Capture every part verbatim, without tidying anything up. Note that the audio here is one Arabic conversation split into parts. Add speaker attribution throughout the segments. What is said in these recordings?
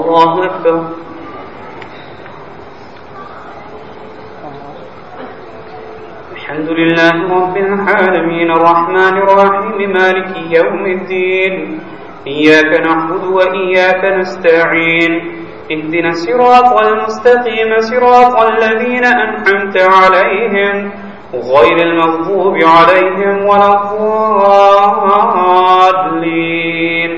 Speaker 1: الله أكبر. الحمد لله رب العالمين الرحمن الرحيم مالك يوم الدين إياك نعبد وإياك نستعين اهدنا الصراط المستقيم صراط الذين أنعمت عليهم غير المغضوب عليهم ولا الضالين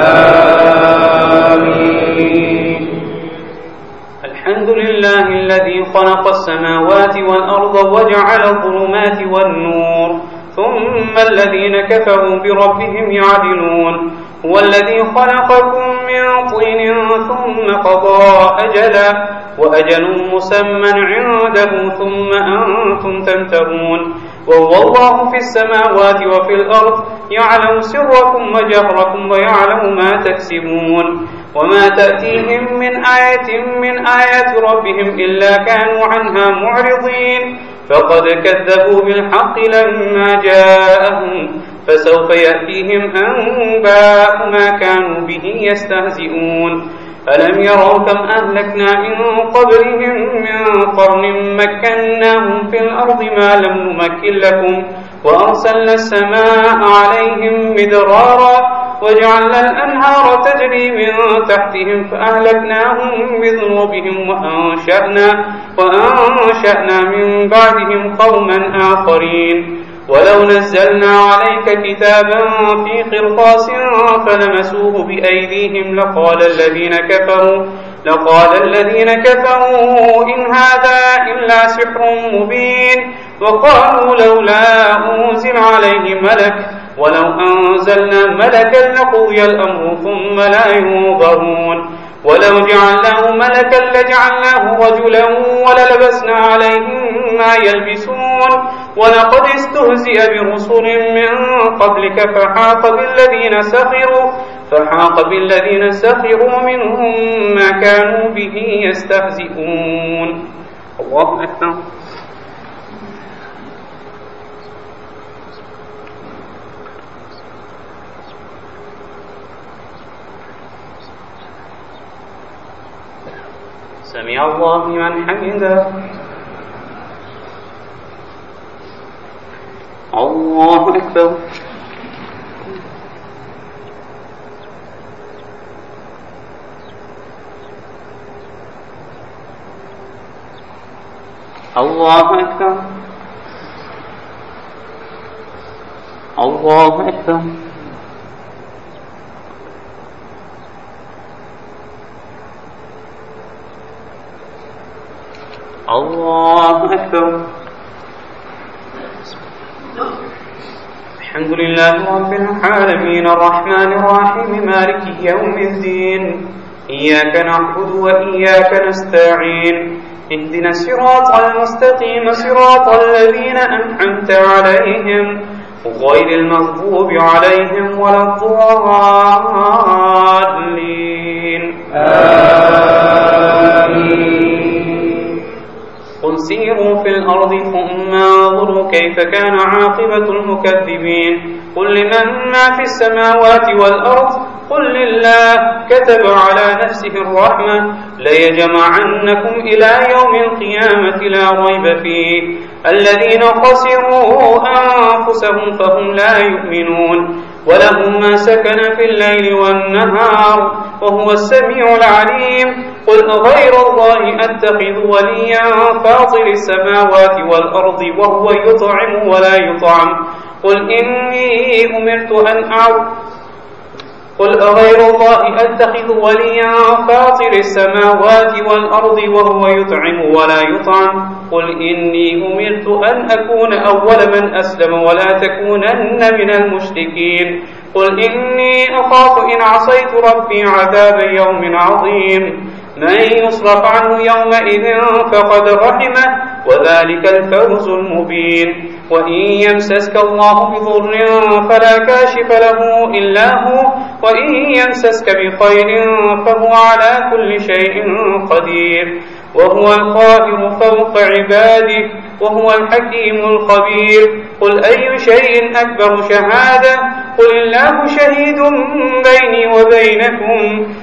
Speaker 1: آمين. الحمد لله الذي خلق السماوات والأرض وجعل الظلمات والنور ثم الذين كفروا بربهم يعدلون هو الذي خلقكم من طين ثم قضى أجلا وأجل مسمى عنده ثم أنتم تمترون وهو الله في السماوات وفي الأرض يعلم سركم وجهركم ويعلم ما تكسبون وما تأتيهم من آية من آيات ربهم إلا كانوا عنها معرضين فقد كذبوا بالحق لما جاءهم فسوف يأتيهم أنباء ما كانوا به يستهزئون ألم يروا كم أهلكنا من قبلهم من قرن مكناهم في الأرض ما لم نمكن لكم وأرسلنا السماء عليهم مدرارا وجعلنا الأنهار تجري من تحتهم فأهلكناهم بذنوبهم وأنشأنا, وأنشأنا من بعدهم قوما آخرين ولو نزلنا عليك كتابا في قرطاس فلمسوه بأيديهم لقال الذين كفروا لقال الذين كفروا إن هذا إلا سحر مبين وقالوا لولا أنزل عليه ملك ولو أنزلنا ملكا لقضي الأمر ثم لا ينظرون ولو جعلناه ملكا لجعلناه رجلا وللبسنا عليهم ما يلبسون ولقد استهزئ برسل من قبلك فحاق بالذين سخروا فحاق بالذين سخروا منهم ما كانوا به يستهزئون. الله أكبر. سمع الله لمن حمده. الله أكبر. الله أكبر. الله أكبر. الله أكبر. الحمد لله رب العالمين الرحمن الرحيم مالك يوم الدين إياك نعبد وإياك نستعين اهدنا الصراط المستقيم صراط الذين أنعمت عليهم غير المغضوب عليهم ولا الضالين آمين. قل سيروا في الأرض ثم انظروا كيف كان عاقبة المكذبين قل لمن ما في السماوات والأرض قل لله كتب على نفسه الرحمة ليجمعنكم إلى يوم القيامة لا ريب فيه الذين خسروا أنفسهم فهم لا يؤمنون وله ما سكن في الليل والنهار وهو السميع العليم قل غير الله أتخذ وليا فاطر السماوات والأرض وهو يطعم ولا يطعم قل إني أمرت أن أعبد قل أغير الله أتخذ وليا فاطر السماوات والأرض وهو يطعم ولا يطعم قل إني أمرت أن أكون أول من أسلم ولا تكونن من المشركين قل إني أخاف إن عصيت ربي عذاب يوم عظيم من يصرف عنه يومئذ فقد رحمه وذلك الفوز المبين وإن يمسسك الله بضر فلا كاشف له إلا هو وإن يمسسك بخير فهو على كل شيء قدير وهو القاهر فوق عباده وهو الحكيم الخبير قل أي شيء أكبر شهادة قل الله شهيد بيني وبينكم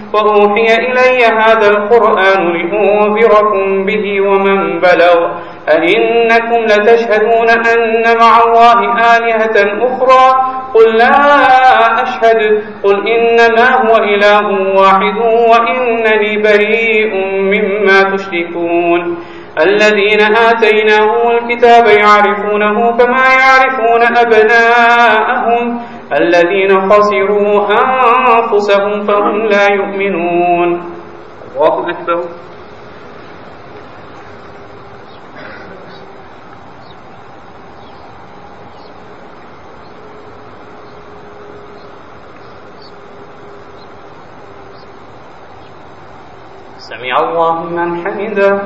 Speaker 1: وأوحي إلي هذا القرآن لأنذركم به ومن بلغ أئنكم لتشهدون أن مع الله آلهة أخرى قل لا أشهد قل إنما هو إله واحد وإنني بريء مما تشركون الذين آتيناهم الكتاب يعرفونه كما يعرفون أبناءهم الذين خسروا أنفسهم فهم لا يؤمنون. الله أكبر. سمع الله لمن حمده.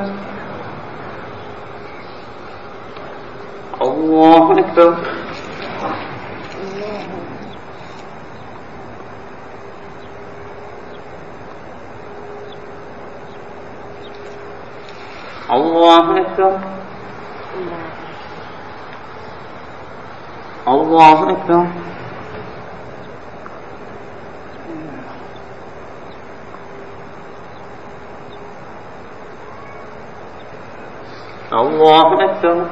Speaker 1: الله أكبر. الله أكبر. الله أكبر. الله أكبر.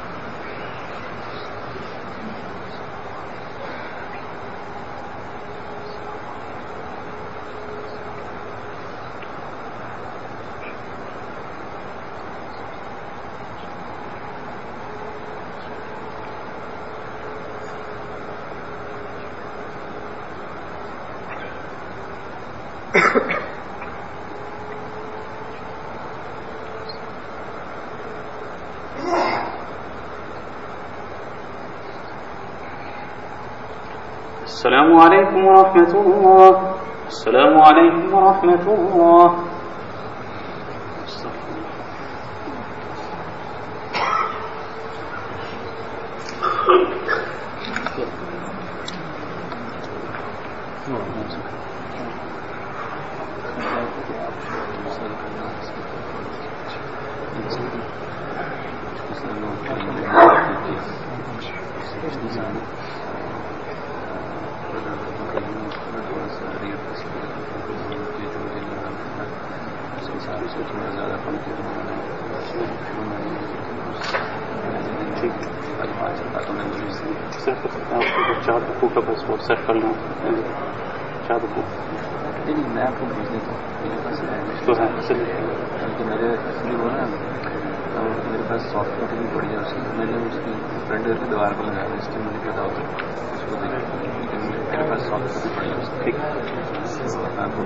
Speaker 1: السلام عليكم ورحمة الله. السلام عليكم ورحمة الله. सेट कर लूँ शायद नहीं मैं आपको भेज देता हूँ मेरे पास तो है इसलिए मेरे इसलिए बोला ना मेरे पास सॉफ्ट कॉपी भी पड़ी है उसकी मैंने उसकी फ्रंट करके दीवार पर लगाया इसलिए मुझे पता होता है उसको देखा लेकिन मेरे पास सॉफ्ट कॉपी पड़ी है उसकी ठीक आपको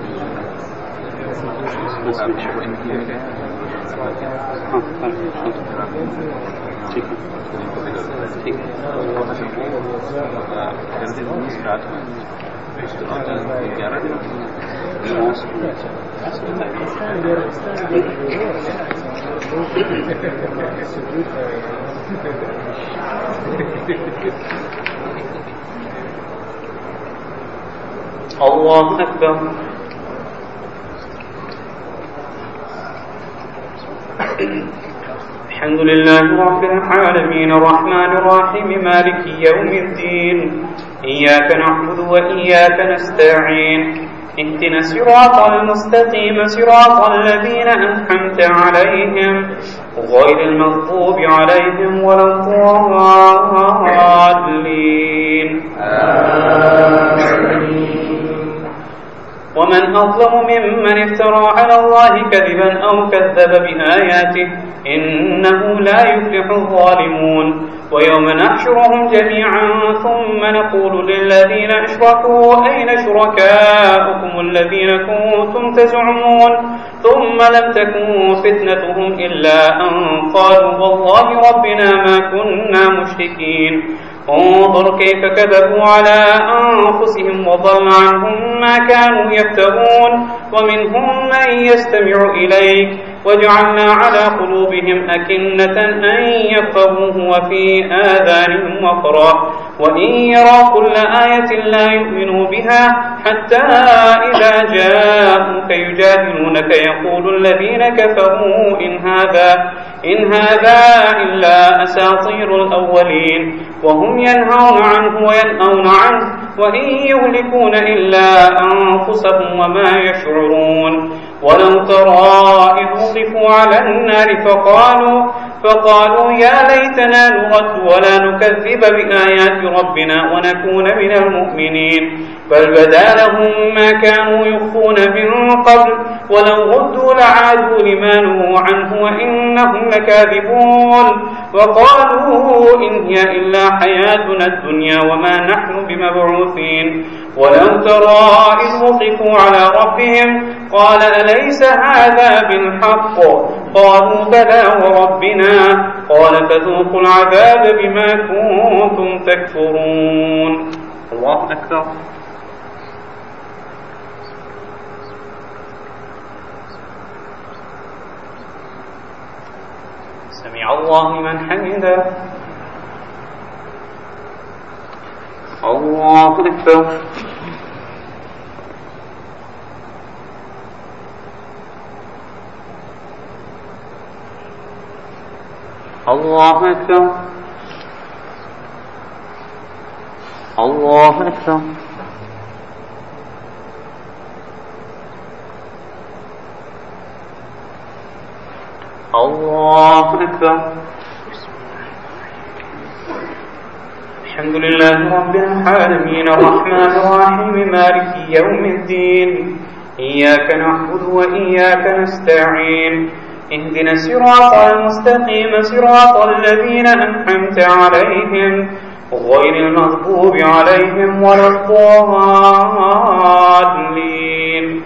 Speaker 1: इनकी में गए ठीक है ठीक है स्टार्ट ग्यारह दिन अल्लाह अकबर। الحمد لله رب العالمين الرحمن الرحيم مالك يوم الدين إياك نعبد وإياك نستعين اهدنا الصراط المستقيم صراط الذين أنعمت عليهم غير المغضوب عليهم ولا الضالين ومن أظلم ممن افترى على الله كذبا أو كذب بآياته إنه لا يفلح الظالمون ويوم نحشرهم جميعا ثم نقول للذين أشركوا أين شركاؤكم الذين كنتم تزعمون ثم لم تكن فتنتهم إلا أن قالوا والله ربنا ما كنا مشركين انظر كيف كذبوا على أنفسهم وضل عنهم ما كانوا يفترون ومنهم من يستمع إليك وجعلنا على قلوبهم أكنة أن يفقهوه وفي آذانهم وقرا وإن يروا كل آية لا يؤمنوا بها حتى إذا جاءوك يجادلونك يقول الذين كفروا إن هذا إن هذا إلا أساطير الأولين وهم ينهون عنه وينأون عنه وإن يهلكون إلا أنفسهم وما يشعرون. ولو ترى إذ وقفوا على النار فقالوا فقالوا يا ليتنا نرد ولا نكذب بآيات ربنا ونكون من المؤمنين بل بدا لهم ما كانوا يخفون من قبل ولو ردوا لعادوا لما نهوا عنه وإنهم لكاذبون. وقالوا إن هي إلا حياتنا الدنيا وما نحن بمبعوثين. ولو ترى إذ وقفوا على ربهم قال أليس هذا بالحق قالوا بلى وربنا قال فذوقوا العذاب بما كنتم تكفرون. الله أكبر. سمع الله لمن حمده. الله أكبر. الله أكبر. الله أكبر. الله أكبر. الحمد لله رب العالمين الرحمن الرحيم مالك يوم الدين إياك نعبد وإياك نستعين اهدنا الصراط المستقيم صراط الذين أنعمت عليهم غير المغضوب عليهم ولا الضالين.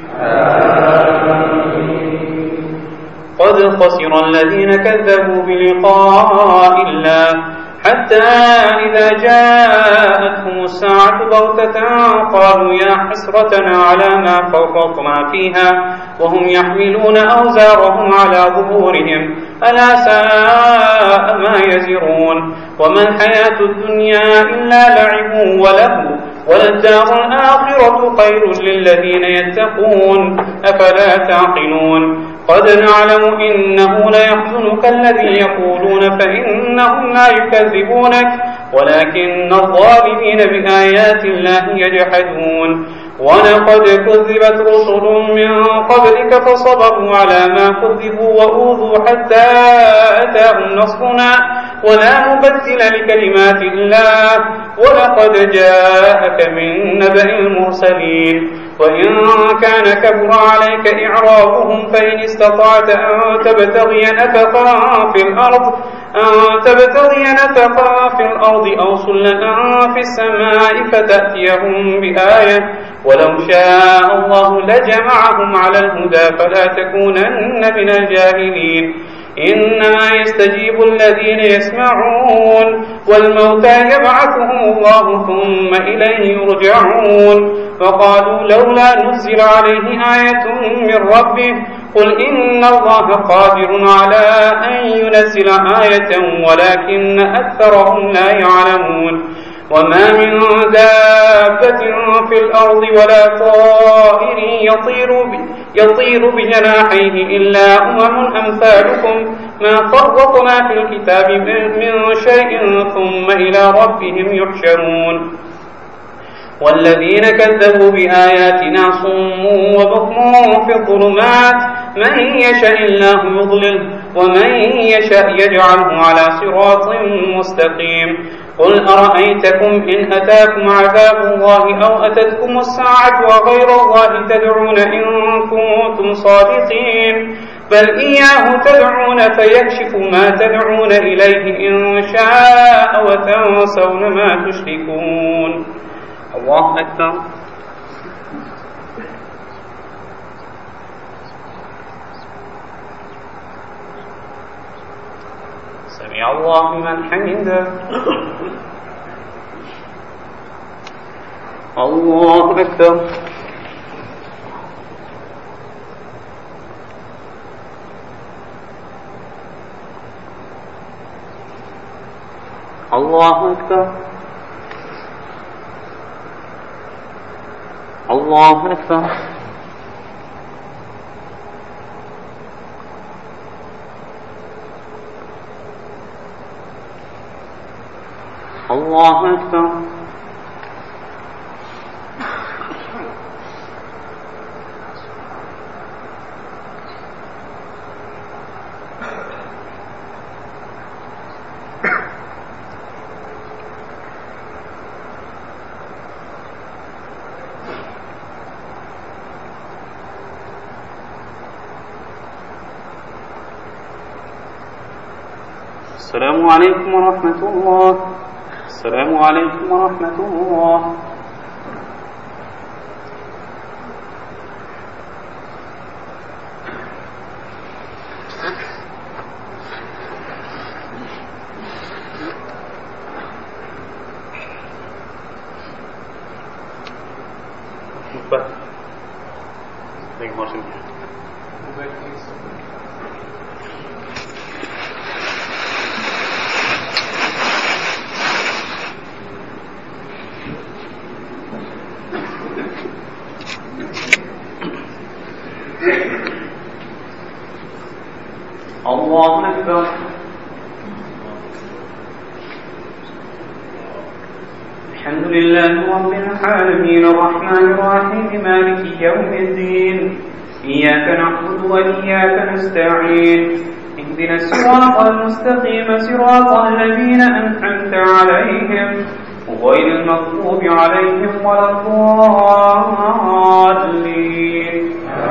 Speaker 1: قد خسر الذين كذبوا بلقاء الله حتى إذا جاءتهم الساعة بغتة قالوا يا حسرتنا على ما فرطنا فيها وهم يحملون أوزارهم على ظهورهم ألا ساء ما يزرون. وما الحياة الدنيا إلا لعب ولهو وللدار الآخرة خير للذين يتقون أفلا تعقلون. قد نعلم إنه ليحزنك الذي يقولون فإنهم لا يكذبونك ولكن الظالمين بآيات الله يجحدون. ولقد كذبت رسل من قبلك فصبروا على ما كذبوا وأوذوا حتى أتاهم نصرنا ولا مبدل لكلمات الله ولقد جاءك من نبأ المرسلين. وإن كان كبر عليك إعراضهم فإن استطعت أن تبتغي نفقا في الأرض أن تبتغي نفقا في الأرض أو سلما في السماء فتأتيهم بآية ولو شاء الله لجمعهم على الهدى فلا تكونن من الجاهلين. إنما يستجيب الذين يسمعون والموتى يبعثهم الله ثم إليه يرجعون. فقالوا لولا نزل عليه آية من ربه قل إن الله قادر على أن ينزل آية ولكن أكثرهم لا يعلمون. وما من دابة في الأرض ولا طائر يطير, يطير بجناحيه إلا أمم أمثالكم ما فرطنا في الكتاب من شيء ثم إلى ربهم يحشرون. والذين كذبوا بآياتنا صم وبكم في الظلمات من يشاء الله يضلله ومن يشاء يجعله على صراط مستقيم. قل أرأيتكم إن أتاكم عذاب الله أو أتتكم الساعة وغير الله تدعون إن كنتم صادقين بل إياه تدعون فيكشف ما تدعون إليه إن شاء وتنسون ما تشركون. الله أكبر. سمع الله لمن حمده. الله أكبر. الله أكبر. الله أكبر. الله أكبر. السلام عليكم ورحمة الله. السلام عليكم ورحمة الله. الله أكبر. الحمد لله رب العالمين الرحمن الرحيم مالك يوم الدين إياك نعبد وإياك نستعين اهدنا الصراط المستقيم صراط الذين أنعمت عليهم غير المغضوب عليهم ولا الضالين.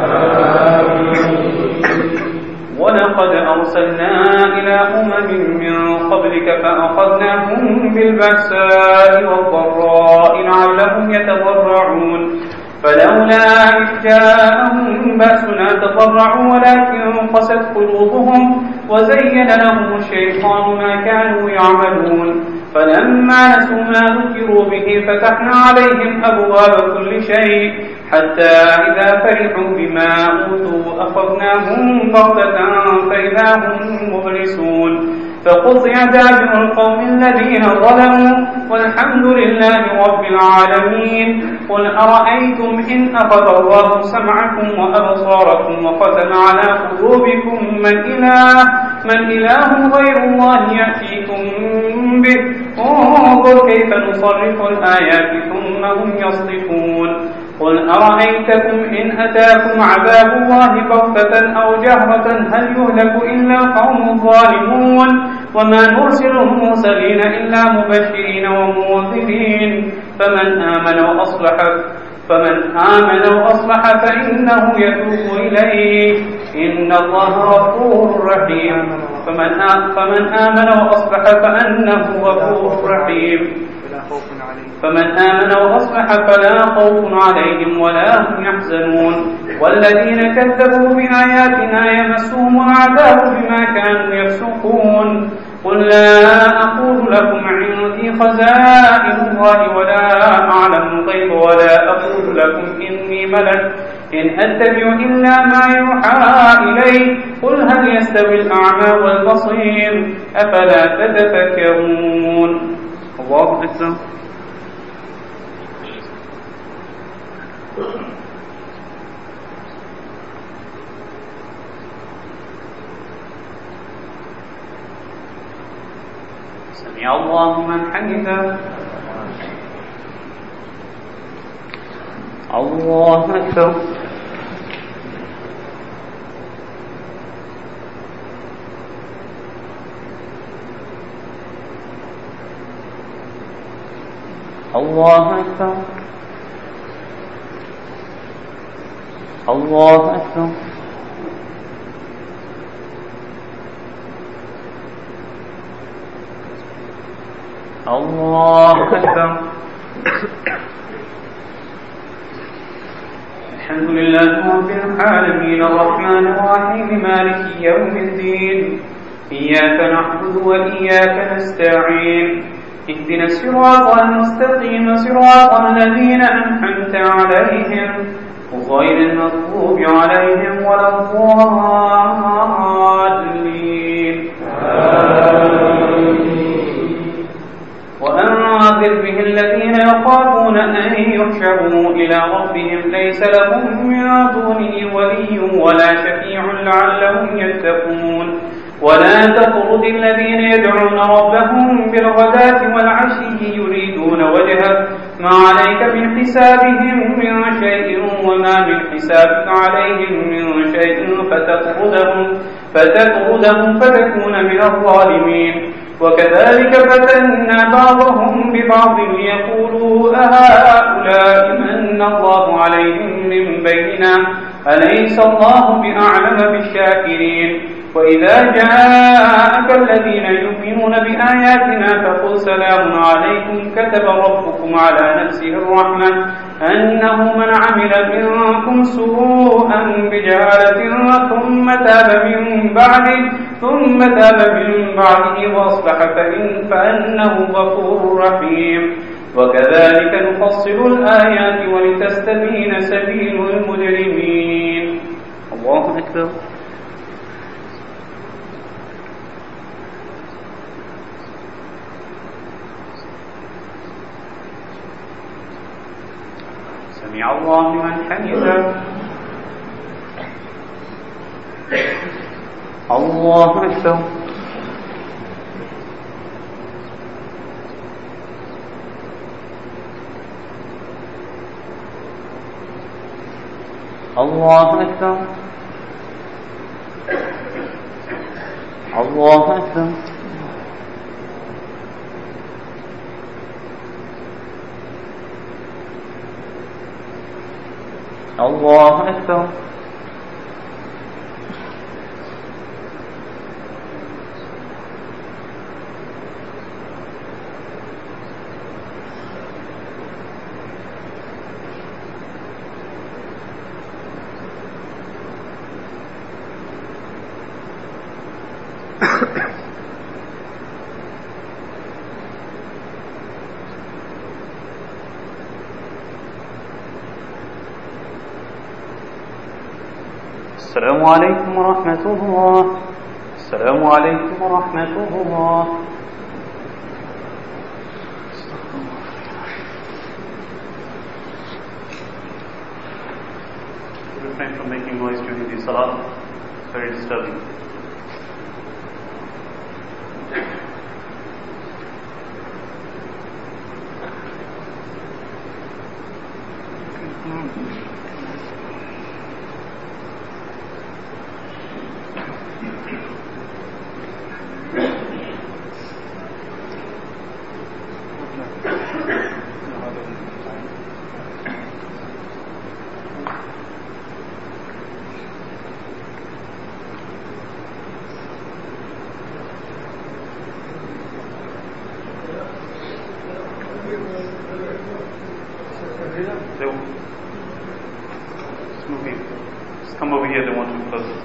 Speaker 1: ولقد أرسلنا إلى أمم من قبلك فأخذناهم بالبأساء والضراء لعلهم يتضرعون فلولا إذ جاءهم بأسنا تضرعوا ولكن قست قلوبهم وزين لهم الشيطان ما كانوا يعملون فلما نسوا ما ذكروا به فتحنا عليهم أبواب كل شيء حتى إذا فرحوا بما أوتوا أخذناهم بغتة فإذا هم مبلسون فقطع دابر القوم الذين ظلموا والحمد لله رب العالمين. قل أرأيتم إن أخذ الله سمعكم وأبصاركم وختم على قلوبكم من إله من إله غير الله يأتيكم به انظر كيف نصرف الآيات ثم هم يصدفون. قل أرأيتكم إن أتاكم عذاب الله بغتة أو جهرة هل يهلك إلا القوم الظالمون وما نرسل المرسلين إلا مبشرين ومنذرين فمن آمن وأصلح فمن آمن وأصلح فإنه يتوب إليه إن الله غفور رحيم. فمن فمن آمن وأصلح فأنه غفور رحيم. فمن آمن وأصلح فلا خوف عليهم ولا هم يحزنون والذين كذبوا بآياتنا يمسهم العذاب بما كانوا يفسقون. قل لا أقول لكم عندي خزائن الله ولا أعلم الغيب ولا أقول لكم إني ملك إن أتبع إلا ما يوحى إلي قل هل يستوي الأعمى والبصير أفلا تتفكرون. الله أكبر. سمع الله من حمده. الله أكبر. الله أكبر. الله أكبر. الله أكبر. الحمد لله رب العالمين الرحمن الرحيم مالك يوم الدين إياك نعبد وإياك نستعين اهدنا الصراط المستقيم صراط الذين أنعمت عليهم غير المغضوب عليهم ولا الضالين. وأنذر به الذين يخافون أن يحشروا إلى ربهم ليس لهم من دونه ولي ولا شفيع لعلهم يتقون. ولا تطرد الذين يدعون ربهم بالغداة والعشي يريدون وجهه ما عليك من حسابهم من شيء وما من حسابك عليهم من شيء فتطردهم فتطردهم فتكون من الظالمين. وكذلك فتنا بعضهم ببعض ليقولوا أهؤلاء من الله عليهم من بيننا أليس الله بأعلم بالشاكرين. وإذا جاءك الذين يؤمنون بآياتنا فقل سلام عليكم كتب ربكم على نفسه الرحمة أنه من عمل منكم سوءا بجهالة ثم تاب من بعده ثم تاب من بعده وأصلح فإن فأنه غفور رحيم. وكذلك نفصل الآيات ولتستبين سبيل المجرمين. الله أكبر. سمع الله لمن حمده. الله أكبر. الله أكبر. الله أكبر. الله أكبر. السلام عليكم ورحمة الله. السلام عليكم ورحمة الله. Refrain from making noise during the salah. It's very disturbing. So, just moving. Just come over here, they want to close.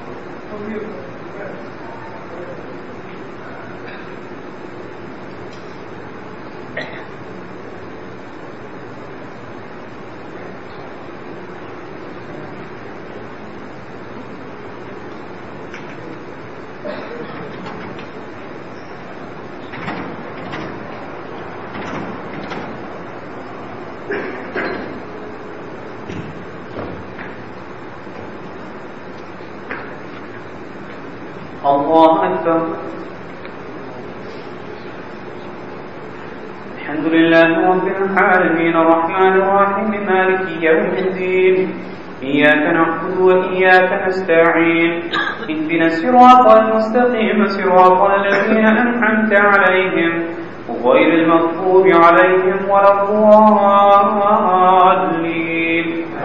Speaker 1: الله أكبر. الحمد لله رب العالمين الرحمن الرحيم مالك يوم الدين إياك نعبد وإياك نستعين اهدنا الصراط المستقيم صراط الذين أنعمت عليهم غير المغضوب عليهم ولا الضالين.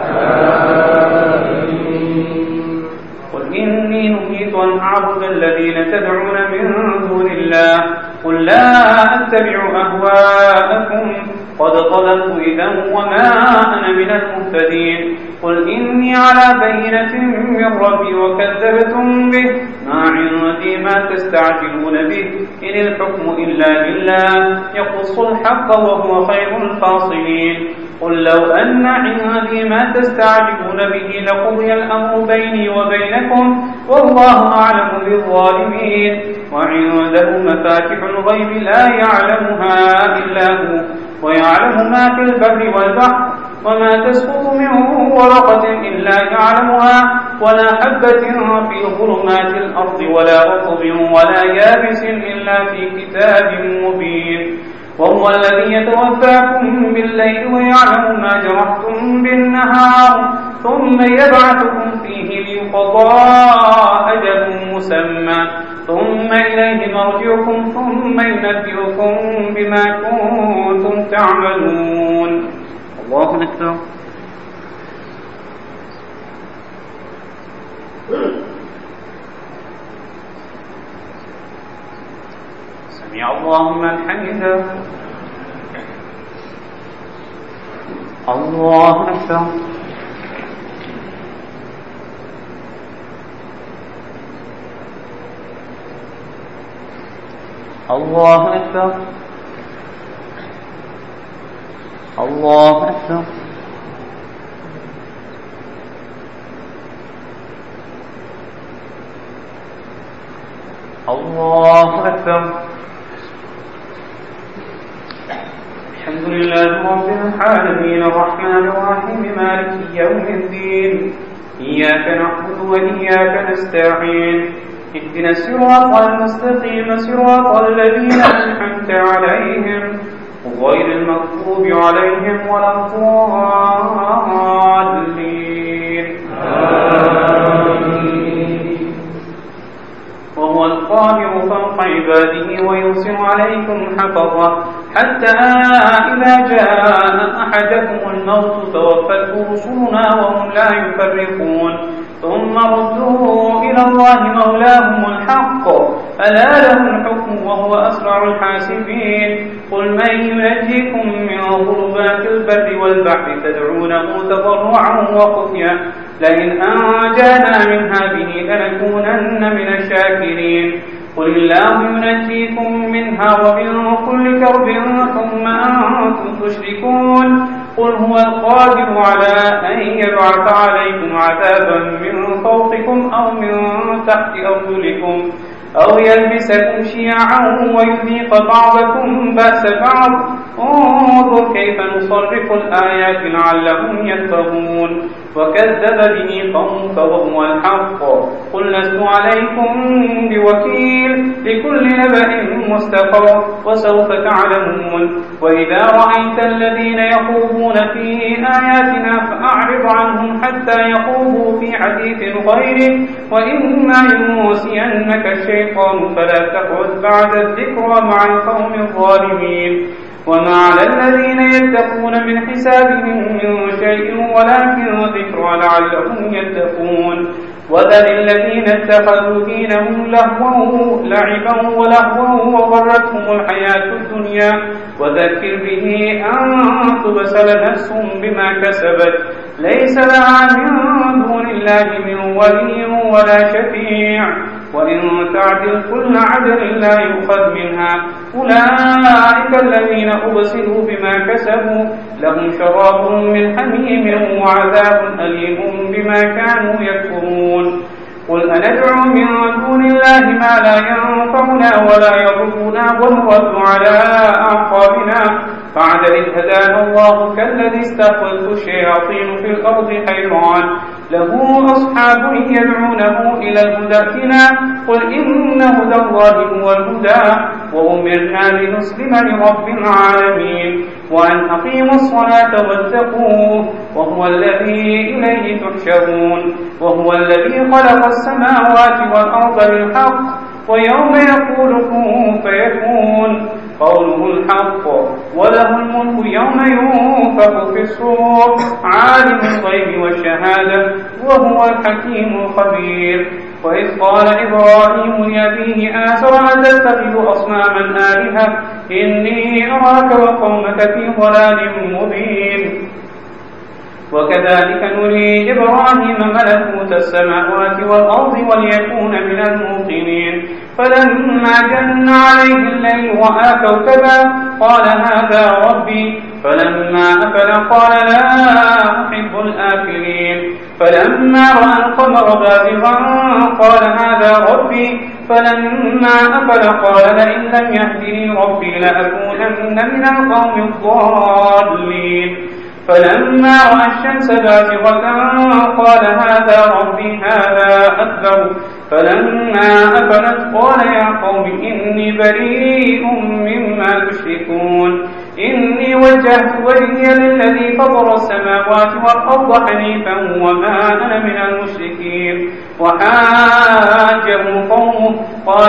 Speaker 1: قل إني نهيت أن أعبد الذين تدعون من دون الله قل لا أتبع أهواءكم قد ضللت إذا وما أنا من المهتدين. قل إني على بينة من ربي وكذبتم به ما عندي ما تستعجلون به إن الحكم إلا لله يقص الحق وهو خير الفاصلين. قل لو أن عندي ما تستعجلون به لقضي الأمر بيني وبينكم والله أعلم بالظالمين. وعنده مفاتح الغيب لا يعلمها إلا هو ويعلم ما في البر والبحر وما تسقط من ورقة إلا يعلمها ولا حبة في ظلمات الأرض ولا رطب ولا يابس إلا في كتاب مبين. وهو الذي يتوفاكم بالليل ويعلم ما جرحتم بالنهار ثم يبعثكم فيه ليقضى أجل مسمى ثم إليه مرجعكم ثم ينبئكم بما كنتم تعملون. الله أكبر. سمع الله لمن حمده. الله أكبر. الله أكبر. الله أكبر. الله أكبر. الحمد لله رب العالمين الرحمن الرحيم مالك يوم الدين إياك نعبد وإياك نستعين اهدنا الصراط المستقيم صراط الذين أنعمت عليهم غير المغضوب عليهم ولا الضالين. وهو القاهر فوق عباده ويرسل عليكم حفظه حتى إذا جاء أحدكم الموت توفته رسلنا وهم لا يفرقون ثم ردوا إلى الله مولاهم الحق ألا له الحكم وهو أسرع الحاسبين. قل من ينجيكم من ظلمات البر والبحر تدعونه تضرعا وخفيا لئن أنجانا من هذه لنكونن من الشاكرين. قل الله ينجيكم منها ومن كل كرب ثم أنتم تشركون. قل هو القادر على أن يبعث عليكم عذابا من فوقكم أو من تحت أرجلكم أو يلبسكم شيعا ويذيق بعضكم بأس بعض. انظر كيف نصرف الآيات لعلهم يفقهون. وكذب به قومك وهو الحق قل لست عليكم بوكيل لكل نبأ مستقر وسوف تعلمون. وإذا رأيت الذين يخوضون في آياتنا فأعرض عنهم حتى يخوضوا في حديث غيره وإما ينسينك الشيطان فلا تقعد بعد الذكرى مع القوم الظالمين. وما على الذين يتقون من حسابهم من شيء ولكن ذكرى لعلهم يتقون. وذل الذين اتخذوا دينهم لهوا لعبا ولهوا وغرتهم الحياة الدنيا وذكر به أن تبسل نفس بما كسبت ليس لها من دون الله من ولي ولا شفيع وإن تعدل كل عدل لا يؤخذ منها. أولئك الذين أبسلوا بما كسبوا لهم شراب من حميم وعذاب أليم بما كانوا يكفرون. قل أندعو من دون الله ما لا ينفعنا ولا يضرنا ونرد على أعقابنا بعد إذ هدانا الله كالذي استخدمته الشياطين في الأرض حيران له أصحاب يدعونه إلى الهدى ائتنا قل إن هدى الله هو الهدى وأمرنا لنسلم لرب العالمين وأن أقيموا الصلاة واتقوه وهو الذي إليه تحشرون. وهو الذي خلق السماوات والأرض بالحق ويوم يقول كن فيكون قوله الحق وله الملك يوم ينفخ في الصور عالم الغيب والشهادة وهو الحكيم الخبير. وإذ قال إبراهيم لأبيه آزر أتتخذ أصناما آلهة إني أراك وقومك في ضلال مبين. وكذلك نري إبراهيم ملكوت السماوات والأرض وليكون من الموقنين. فلما جن عليه الليل رأى كوكبا قال هذا ربي فلما أفل قال لا أحب الآفلين. فلما رأى القمر بازغا قال هذا ربي فلما أفل قال لئن لم يهدني ربي لأكونن من القوم الضالين. فلما رأى الشمس بازغة قال هذا ربي هذا أكبر فلما أفلت قال يا قوم إني بريء مما تشركون إني وجهت وجهي للذي فطر السماوات والأرض حنيفا وما أنا من المشركين وحاجه قومه قال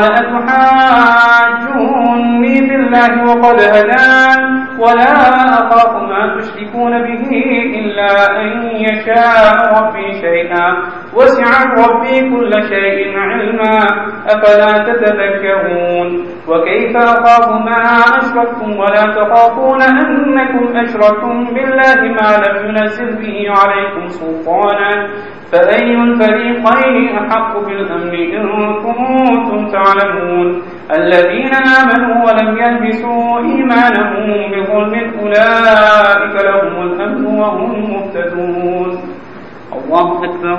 Speaker 1: أتحاجوني بالله وقد هدان ولا أخاف ما تشركون به إلا أن يشاء ربي شيئا وسع ربي كل شيء علما أفلا تتذكرون وكيف أخاف ما أشركتم ولا تخافون أنكم أشركتم بالله ما لم ينزل به عليكم سلطانا فأي الفريقين أحق بالأمن إن كنتم تعلمون الذين آمنوا ولم يلبسوا إيمانهم بظلم أولئك لهم الأمن وهم مهتدون الله أكبر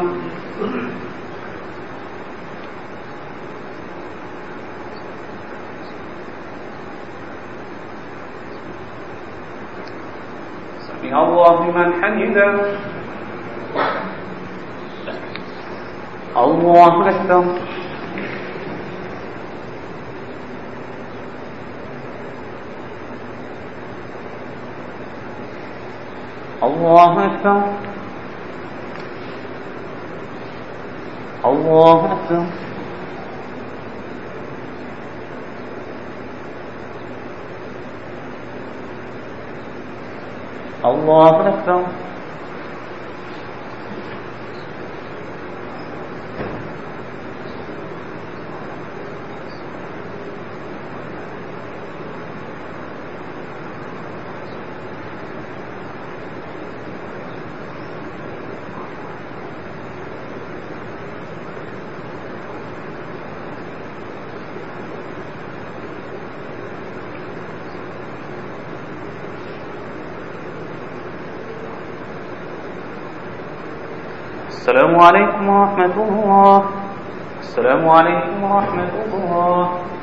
Speaker 1: سمع الله لمن حمده الله أكبر الله أكبر الله أكبر الله أكبر السلام عليكم ورحمة الله السلام عليكم ورحمة الله